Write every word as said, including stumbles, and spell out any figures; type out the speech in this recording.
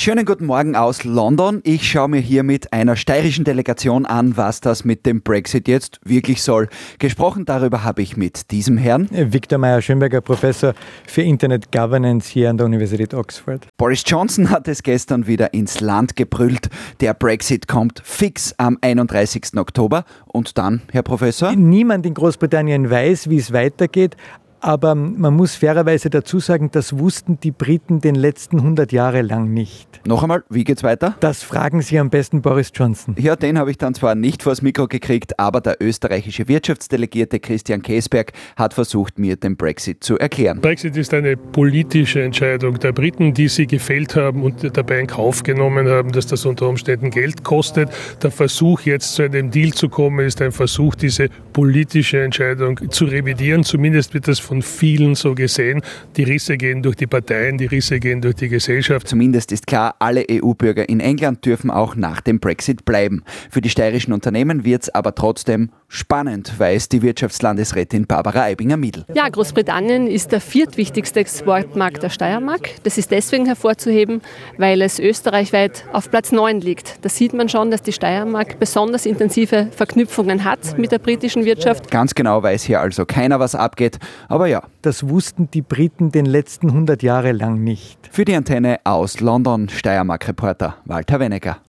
Schönen guten Morgen aus London. Ich schaue mir hier mit einer steirischen Delegation an, was das mit dem Brexit jetzt wirklich soll. Gesprochen darüber habe ich mit diesem Herrn. Viktor Meyer-Schönberger, Professor für Internet Governance hier an der Universität Oxford. Boris Johnson hat es gestern wieder ins Land gebrüllt. Der Brexit kommt fix am einunddreißigsten Oktober. Und dann, Herr Professor? Niemand in Großbritannien weiß, wie es weitergeht. Aber man muss fairerweise dazu sagen, das wussten die Briten den letzten hundert Jahre lang nicht. Noch einmal, wie geht's weiter? Das fragen Sie am besten Boris Johnson. Ja, den habe ich dann zwar nicht vors Mikro gekriegt, aber der österreichische Wirtschaftsdelegierte Christian Käsberg hat versucht, mir den Brexit zu erklären. Brexit ist eine politische Entscheidung der Briten, die sie gefällt haben und dabei in Kauf genommen haben, dass das unter Umständen Geld kostet. Der Versuch, jetzt zu einem Deal zu kommen, ist ein Versuch, diese politische Entscheidung zu revidieren. Zumindest wird das von vielen so gesehen. Die Risse gehen durch die Parteien, die Risse gehen durch die Gesellschaft. Zumindest ist klar, alle E U-Bürger in England dürfen auch nach dem Brexit bleiben. Für die steirischen Unternehmen wird es aber trotzdem spannend, weiß die Wirtschaftslandesrätin Barbara Aibinger-Miedl. Ja, Großbritannien ist der viertwichtigste Exportmarkt der Steiermark. Das ist deswegen hervorzuheben, weil es österreichweit auf Platz neun liegt. Da sieht man schon, dass die Steiermark besonders intensive Verknüpfungen hat mit der britischen Wirtschaft. Ganz genau weiß hier also keiner, was abgeht. Aber ja, das wussten die Briten den letzten hundert Jahre lang nicht. Für die Antenne aus London, Steiermark-Reporter Walter Wennecker.